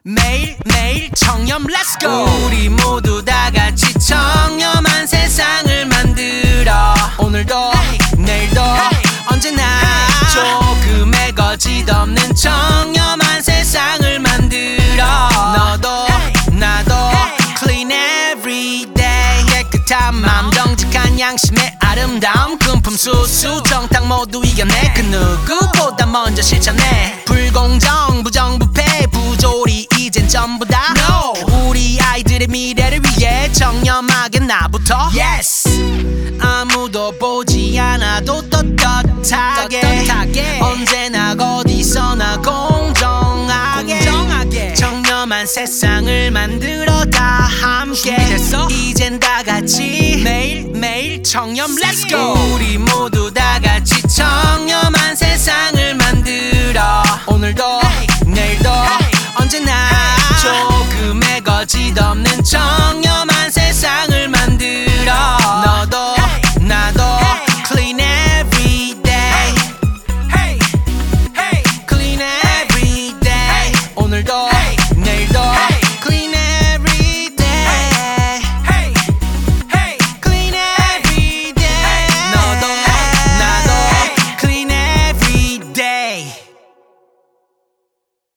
매일매일 청렴 Let's go. 우리 모두 다 같이 청렴한 세상을 만들어. 오늘도 내일도 언제나 조금의 거짓 없는 청렴한 세상을 만들어. 너도 나도 clean every day. 깨끗한 맘 정직한 양심의 아름다움 금품 수수 정당 모두 이겨내. 그 누구보다 먼저 실천해. 불공정 부정부패 부조리 이젠 전부 다 No. 우리 아이들의 미래를 위해 청렴하게 나부터 Yes. 아무도 보지 않아도 떳떳하게 언제나 어디서나 공정하게 청렴한 세상을 만들어 다 함께. 준비됐어? 이젠 다 같이 매일매일 청렴 Let's go. 우리 모두 다 같이 청렴한 세상을 만들어. 오늘도 내일도